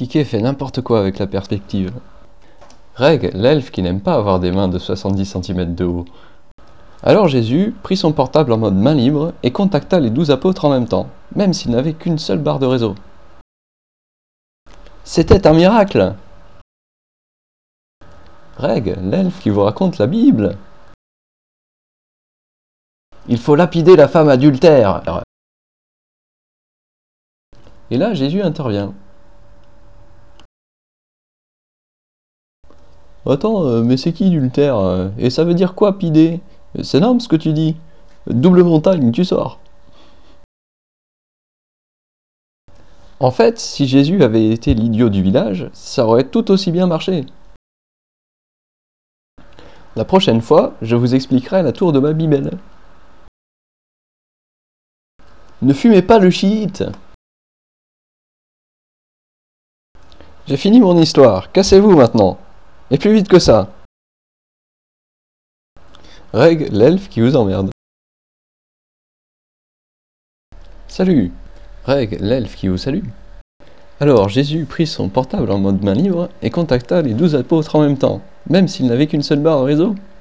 Kike fait n'importe quoi avec la perspective. Reg, l'elfe qui n'aime pas avoir des mains de 70 cm de haut. Alors Jésus prit son portable en mode main libre et contacta les 12 apôtres en même temps, même s'il n'avait qu'une seule barre de réseau. C'était un miracle! Reg, l'elfe qui vous raconte la Bible. Il faut lapider la femme adultère. Et là, Jésus intervient. Attends, mais c'est qui adultère? Et ça veut dire quoi, pider? C'est énorme ce que tu dis. Double montagne, tu sors. En fait, si Jésus avait été l'idiot du village, ça aurait tout aussi bien marché. La prochaine fois, je vous expliquerai la tour de Babybel. Ne fumez pas le shit! J'ai fini mon histoire, cassez-vous maintenant! Et plus vite que ça! Reg, l'elfe qui vous emmerde. Salut! Reg, l'elfe qui vous salue. Alors Jésus prit son portable en mode main libre et contacta les 12 apôtres en même temps, même s'il n'avait qu'une seule barre de réseau.